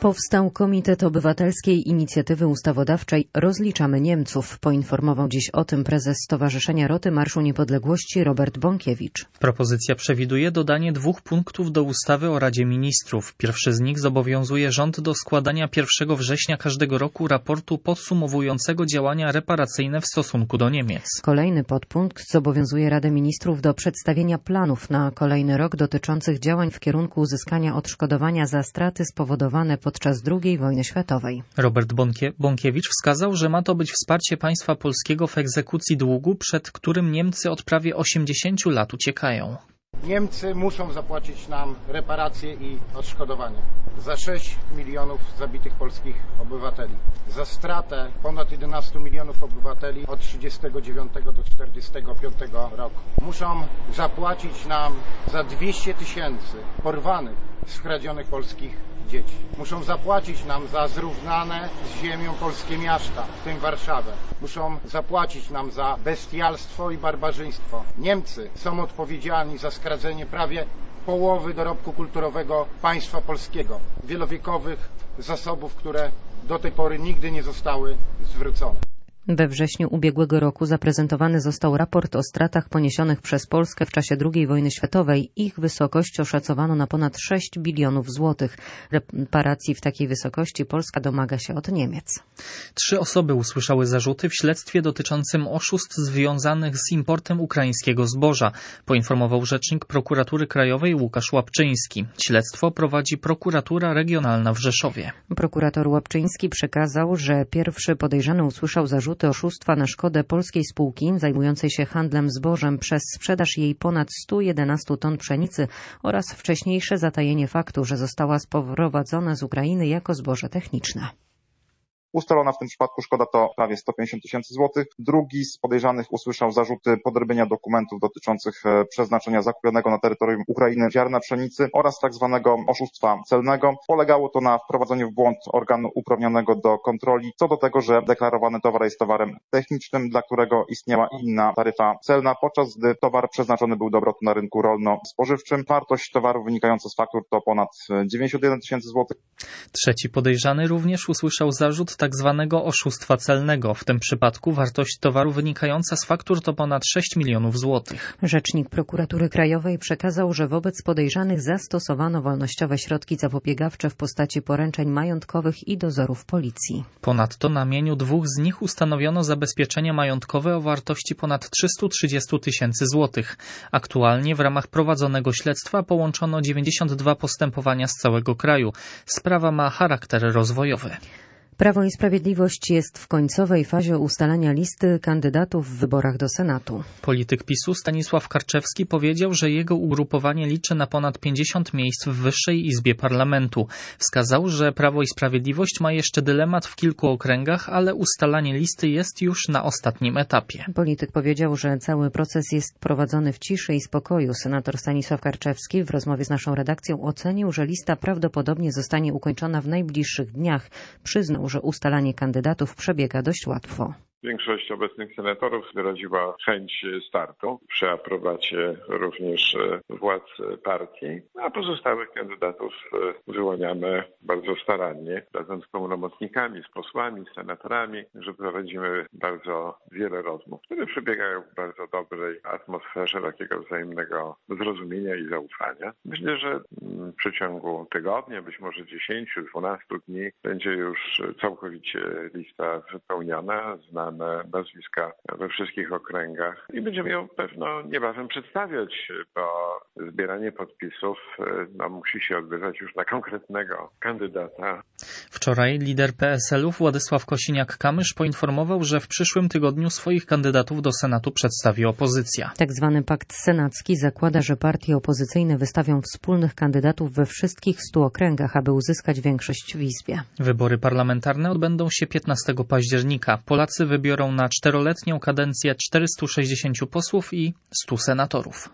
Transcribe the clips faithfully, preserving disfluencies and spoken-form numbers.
Powstał Komitet Obywatelskiej Inicjatywy Ustawodawczej Rozliczamy Niemców. Poinformował dziś o tym prezes Stowarzyszenia Roty Marszu Niepodległości Robert Bąkiewicz. Propozycja przewiduje dodanie dwóch punktów do ustawy o Radzie Ministrów. Pierwszy z nich zobowiązuje rząd do składania pierwszego września każdego roku raportu podsumowującego działania reparacyjne w stosunku do Niemiec. Kolejny podpunkt zobowiązuje Radę Ministrów do przedstawienia planów na kolejny rok dotyczących działań w kierunku uzyskania odszkodowania za straty spowodowane podczas drugiej wojny światowej. Robert Bąkie- Bąkiewicz wskazał, że ma to być wsparcie państwa polskiego w egzekucji długu, przed którym Niemcy od prawie osiemdziesięciu lat uciekają. Niemcy muszą zapłacić nam reparacje i odszkodowania za sześć milionów zabitych polskich obywateli, za stratę ponad jedenastu milionów obywateli od trzydziestego dziewiątego do czterdziestego piątego roku. Muszą zapłacić nam za dwieście tysięcy porwanych, skradzionych polskich dzieci. Muszą zapłacić nam za zrównane z ziemią polskie miasta, w tym Warszawę. Muszą zapłacić nam za bestialstwo i barbarzyństwo. Niemcy są odpowiedzialni za skradzenie prawie połowy dorobku kulturowego państwa polskiego, wielowiekowych zasobów, które do tej pory nigdy nie zostały zwrócone. We wrześniu ubiegłego roku zaprezentowany został raport o stratach poniesionych przez Polskę w czasie drugiej wojny światowej. Ich wysokość oszacowano na ponad sześć bilionów złotych. Reparacji w takiej wysokości Polska domaga się od Niemiec. Trzy osoby usłyszały zarzuty w śledztwie dotyczącym oszustw związanych z importem ukraińskiego zboża, poinformował rzecznik Prokuratury Krajowej Łukasz Łapczyński. Śledztwo prowadzi Prokuratura Regionalna w Rzeszowie. Prokurator Łapczyński przekazał, że pierwszy podejrzany usłyszał zarzuty oszustwa na szkodę polskiej spółki zajmującej się handlem zbożem przez sprzedaż jej ponad stu jedenastu ton pszenicy oraz wcześniejsze zatajenie faktu, że została sprowadzona z Ukrainy jako zboże techniczne. Ustalona w tym przypadku szkoda to prawie sto pięćdziesiąt tysięcy złotych. Drugi z podejrzanych usłyszał zarzuty podrobienia dokumentów dotyczących przeznaczenia zakupionego na terytorium Ukrainy ziarna pszenicy oraz tak zwanego oszustwa celnego. Polegało to na wprowadzeniu w błąd organu uprawnionego do kontroli co do tego, że deklarowany towar jest towarem technicznym, dla którego istniała inna taryfa celna, podczas gdy towar przeznaczony był do obrotu na rynku rolno-spożywczym. Wartość towaru wynikająca z faktur to ponad dziewięćdziesiąt jeden tysięcy złotych. Trzeci podejrzany również usłyszał zarzut tak zwanego oszustwa celnego. W tym przypadku wartość towaru wynikająca z faktur to ponad sześć milionów złotych. Rzecznik Prokuratury Krajowej przekazał, że wobec podejrzanych zastosowano wolnościowe środki zapobiegawcze w postaci poręczeń majątkowych i dozorów policji. Ponadto na mieniu dwóch z nich ustanowiono zabezpieczenia majątkowe o wartości ponad trzysta trzydzieści tysięcy złotych. Aktualnie w ramach prowadzonego śledztwa połączono dziewięćdziesiąt dwa postępowania z całego kraju. Sprawa ma charakter rozwojowy. Prawo i Sprawiedliwość jest w końcowej fazie ustalania listy kandydatów w wyborach do Senatu. Polityk PiSu Stanisław Karczewski powiedział, że jego ugrupowanie liczy na ponad pięćdziesiąt miejsc w Wyższej Izbie Parlamentu. Wskazał, że Prawo i Sprawiedliwość ma jeszcze dylemat w kilku okręgach, ale ustalanie listy jest już na ostatnim etapie. Polityk powiedział, że cały proces jest prowadzony w ciszy i spokoju. Senator Stanisław Karczewski w rozmowie z naszą redakcją ocenił, że lista prawdopodobnie zostanie ukończona w najbliższych dniach. Przyznał, że ustalanie kandydatów przebiega dość łatwo. Większość obecnych senatorów wyraziła chęć startu przy aprobacie również władz partii, a pozostałych kandydatów wyłaniamy bardzo starannie, razem z pełnomocnikami, z posłami, z senatorami, że prowadzimy bardzo wiele rozmów, które przebiegają w bardzo dobrej atmosferze takiego wzajemnego zrozumienia i zaufania. Myślę, że w przeciągu tygodnia, być może dziesięciu, dwunastu dni będzie już całkowicie lista wypełniona, znana nazwiska we wszystkich okręgach i będziemy ją pewno niebawem przedstawiać, bo zbieranie podpisów no, musi się odbywać już na konkretnego kandydata. Wczoraj lider P S L u Władysław Kosiniak-Kamysz poinformował, że w przyszłym tygodniu swoich kandydatów do Senatu przedstawi opozycja. Tak zwany pakt senacki zakłada, że partie opozycyjne wystawią wspólnych kandydatów we wszystkich stu okręgach, aby uzyskać większość w Izbie. Wybory parlamentarne odbędą się piętnastego października. Polacy wybiorą na czteroletnią kadencję czterystu sześćdziesięciu posłów i stu senatorów.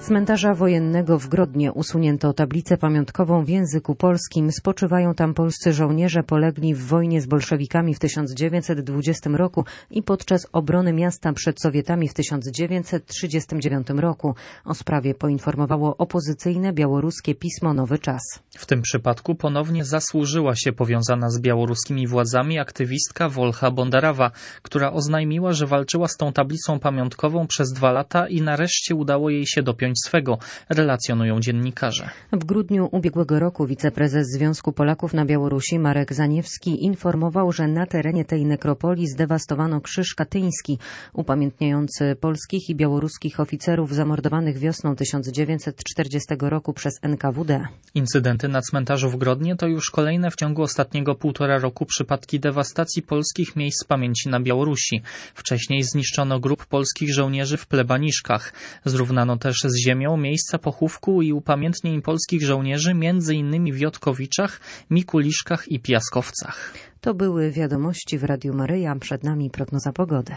cmentarza wojennego w Grodnie usunięto tablicę pamiątkową w języku polskim. Spoczywają tam polscy żołnierze polegli w wojnie z bolszewikami w tysiąc dziewięćset dwudziestym roku i podczas obrony miasta przed Sowietami w tysiąc dziewięćset trzydziestym dziewiątym roku. O sprawie poinformowało opozycyjne białoruskie pismo Nowy Czas. W tym przypadku ponownie zasłużyła się powiązana z białoruskimi władzami aktywistka Wolcha Bondarawa, która oznajmiła, że walczyła z tą tablicą pamiątkową przez dwa lata i nareszcie udało jej się dopiąć swego, relacjonują dziennikarze. W grudniu ubiegłego roku wiceprezes Związku Polaków na Białorusi Marek Zaniewski informował, że na terenie tej nekropolii zdewastowano krzyż katyński, upamiętniający polskich i białoruskich oficerów zamordowanych wiosną tysiąc dziewięćset czterdziestego roku przez N K W D. Incydenty na cmentarzu w Grodnie to już kolejne w ciągu ostatniego półtora roku przypadki dewastacji polskich miejsc pamięci na Białorusi. Wcześniej zniszczono grób polskich żołnierzy w Plebaniszkach. Zrównano też z ziemią miejsca pochówku i upamiętnień polskich żołnierzy między innymi w Jotkowiczach, Mikuliszkach i Piaskowcach. To były wiadomości w Radiu Maryja. Przed nami prognoza pogody.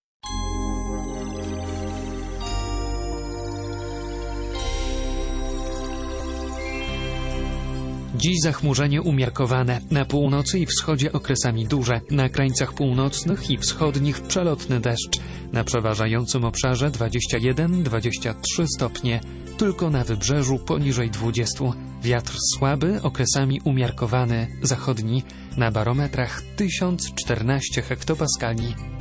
Dziś zachmurzenie umiarkowane. Na północy i wschodzie okresami duże. Na krańcach północnych i wschodnich przelotny deszcz. Na przeważającym obszarze dwadzieścia jeden do dwudziestu trzech stopnie. Tylko na wybrzeżu poniżej dwudziestu. Wiatr słaby, okresami umiarkowany, zachodni. Na barometrach tysiąc czternaście hektopaskali.